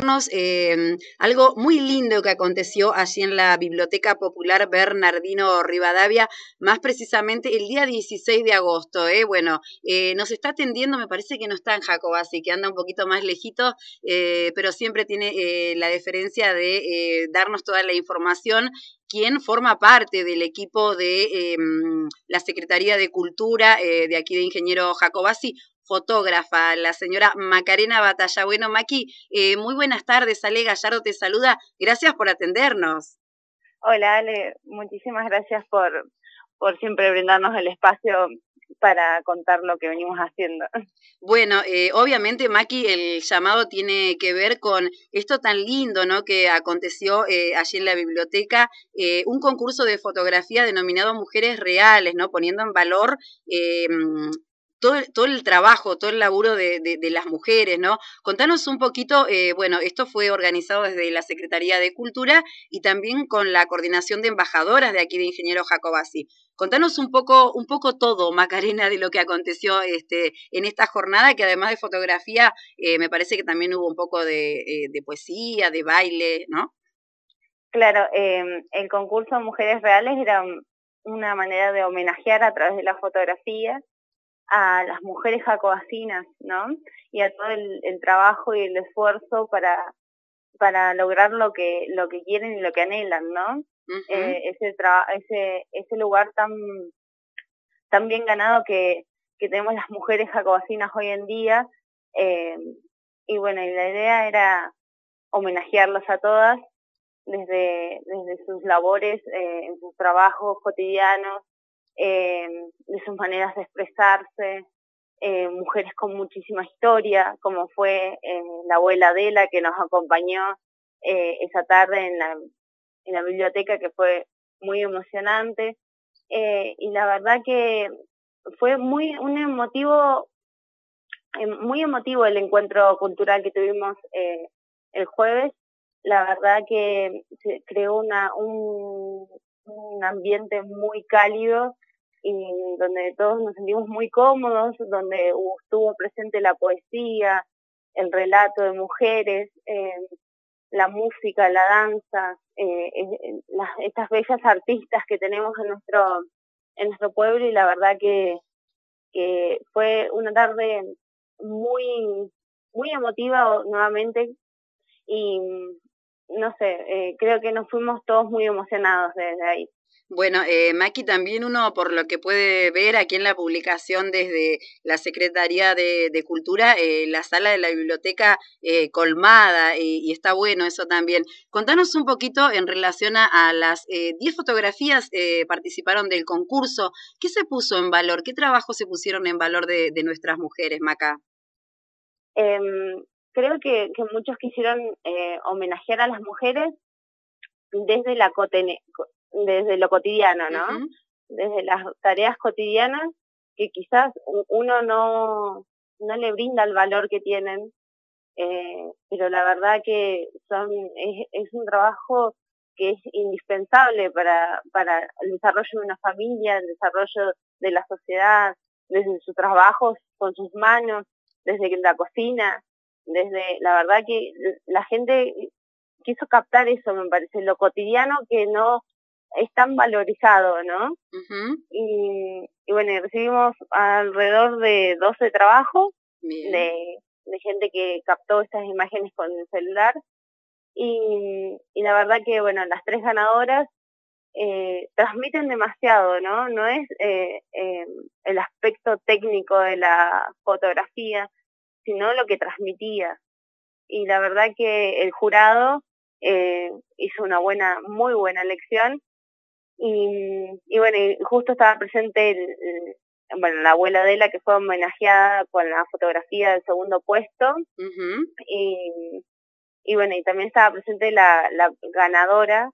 contarnos algo muy lindo que aconteció allí en la Biblioteca Popular Bernardino Rivadavia, más precisamente el día 16 de agosto. Bueno, nos está atendiendo, me parece que no está en Jacobasi, que anda un poquito más lejito, pero siempre tiene la deferencia de darnos toda la información. Quien forma parte del equipo de la Secretaría de Cultura de aquí de Ingeniero Jacobasi, fotógrafa, la señora Macarena Batalla. Bueno, Maki, muy buenas tardes, Ale Gallardo te saluda, gracias por atendernos. Hola Ale, muchísimas gracias por siempre brindarnos el espacio para contar lo que venimos haciendo. Bueno, obviamente, Maki, el llamado tiene que ver con esto tan lindo, ¿no?, que aconteció allí en la biblioteca, un concurso de fotografía denominado Mujeres Reales, ¿no?, poniendo en valor todo el trabajo, todo el laburo de las mujeres, ¿no? Contanos un poquito, bueno, esto fue organizado desde la Secretaría de Cultura y también con la coordinación de embajadoras de aquí de Ingeniero Jacobasi. Contanos un poco todo, Macarena, de lo que aconteció en esta jornada, que además de fotografía, me parece que también hubo un poco de poesía, de baile, ¿no? Claro, el concurso Mujeres Reales era una manera de homenajear a través de la fotografía a las mujeres jacobasinas, ¿no? Y a todo el trabajo y el esfuerzo para lograr lo que quieren y lo que anhelan, ¿no? Ese lugar tan bien ganado que tenemos las mujeres jacobasinas hoy en día, y bueno, y la idea era homenajearlas a todas desde sus labores, en sus trabajos cotidianos, de sus maneras de expresarse, mujeres con muchísima historia, como fue la abuela Adela, que nos acompañó esa tarde en la biblioteca, que fue muy emocionante, y la verdad que fue muy emotivo el encuentro cultural que tuvimos el jueves. La verdad que se creó un ambiente muy cálido y donde todos nos sentimos muy cómodos, donde estuvo presente la poesía, el relato de mujeres, la música, la danza, estas bellas artistas que tenemos en nuestro pueblo, y la verdad que fue una tarde muy emotiva nuevamente, y no sé, creo que nos fuimos todos muy emocionados desde ahí. Bueno, Maki, también uno, por lo que puede ver aquí en la publicación desde la Secretaría de Cultura, la sala de la biblioteca colmada, y está bueno eso también. Contanos un poquito en relación a las 10 fotografías participaron del concurso. ¿Qué se puso en valor? ¿Qué trabajos se pusieron en valor de nuestras mujeres, Maca? Creo que muchos quisieron homenajear a las mujeres desde desde lo cotidiano, ¿no? Uh-huh. Desde las tareas cotidianas que quizás uno no le brinda el valor que tienen, pero la verdad que es un trabajo que es indispensable para el desarrollo de una familia, el desarrollo de la sociedad, desde sus trabajos con sus manos, desde la cocina, la verdad que la gente quiso captar eso, me parece, lo cotidiano que no es tan valorizado, ¿no? Uh-huh. Y bueno, recibimos alrededor de 12 trabajos de gente que captó estas imágenes con el celular, y la verdad que, bueno, las 3 ganadoras transmiten demasiado, ¿no? No es el aspecto técnico de la fotografía, sino lo que transmitía. Y la verdad que el jurado hizo una muy buena elección, y bueno, y justo estaba presente la abuela Adela, que fue homenajeada con la fotografía del segundo puesto. Uh-huh. Y bueno, y también estaba presente la ganadora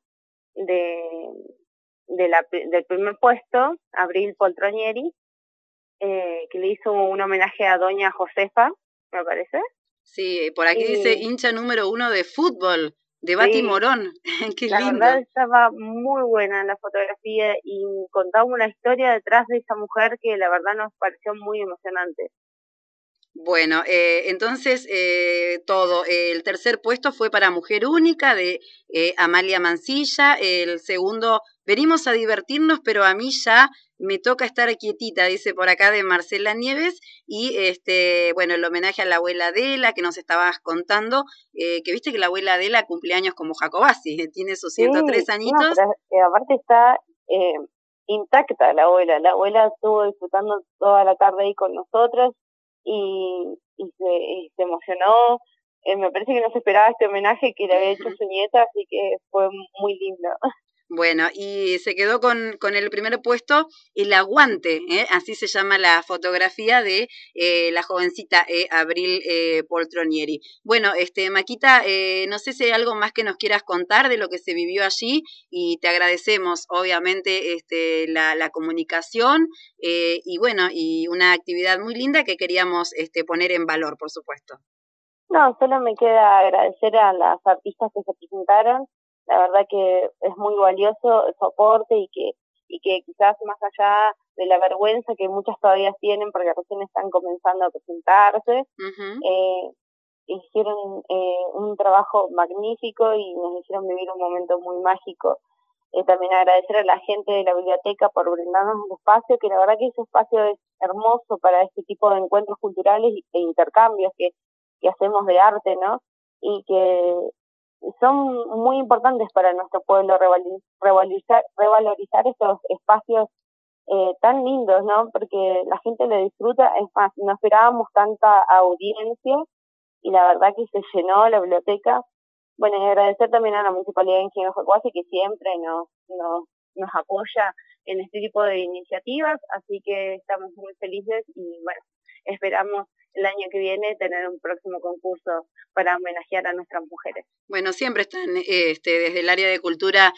del primer puesto, Abril Poltronieri, que le hizo un homenaje a doña Josefa, me parece. Sí, por aquí dice hincha número 1 de fútbol, de Bati Morón. Qué lindo. La verdad estaba muy buena la fotografía y contaba una historia detrás de esa mujer que la verdad nos pareció muy emocionante. Bueno, entonces todo. El tercer puesto fue para Mujer Única de Amalia Mansilla. El segundo, venimos a divertirnos, pero a mí ya me toca estar quietita, dice por acá de Marcela Nieves. Y bueno, el homenaje a la abuela Adela que nos estabas contando, que viste que la abuela Adela cumple años como Jacobasi, tiene sus 103 No, añitos. pero aparte está intacta la abuela. La abuela estuvo disfrutando toda la tarde ahí con nosotros y se emocionó. Me parece que no se esperaba este homenaje que le había hecho su nieta, así que fue muy lindo. Bueno, y se quedó con el primer puesto el aguante, así se llama la fotografía de la jovencita Abril Poltronieri. Bueno, Maquita, no sé si hay algo más que nos quieras contar de lo que se vivió allí y te agradecemos obviamente la comunicación y bueno, y una actividad muy linda que queríamos poner en valor, por supuesto. No, solo me queda agradecer a las artistas que se presentaron. La verdad que es muy valioso su aporte y que quizás más allá de la vergüenza que muchas todavía tienen porque recién están comenzando a presentarse, hicieron un trabajo magnífico y nos hicieron vivir un momento muy mágico. También agradecer a la gente de la biblioteca por brindarnos el espacio, que la verdad que ese espacio es hermoso para este tipo de encuentros culturales e intercambios que hacemos de arte, ¿no? Y que son muy importantes para nuestro pueblo revalorizar estos espacios tan lindos, ¿no? Porque la gente lo disfruta, es más, no esperábamos tanta audiencia y la verdad que se llenó la biblioteca. Bueno, y agradecer también a la Municipalidad de Ingenio Jacobasi que siempre nos apoya en este tipo de iniciativas, así que estamos muy felices y bueno, esperamos el año que viene tener un próximo concurso para homenajear a nuestras mujeres. Bueno, siempre están desde el área de cultura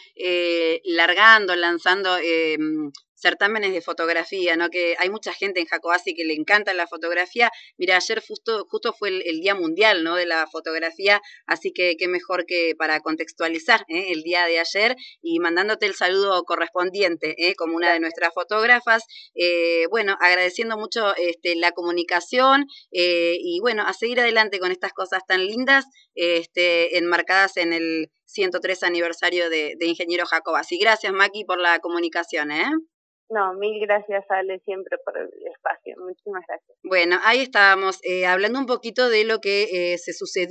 lanzando certámenes de fotografía, ¿no? Que hay mucha gente en Jacobasi que le encanta la fotografía. Mira, ayer justo fue el Día Mundial, ¿no? De la fotografía, así que qué mejor que para contextualizar el día de ayer y mandándote el saludo correspondiente, como una de nuestras fotógrafas. Bueno, agradeciendo mucho la comunicación y bueno, a seguir adelante con estas cosas tan lindas, enmarcadas en el 103 aniversario de Ingeniero Jacobasi. Gracias, Maki, por la comunicación, No, mil gracias, Ale, siempre por el espacio. Muchísimas gracias. Bueno, ahí estábamos hablando un poquito de lo que se sucedió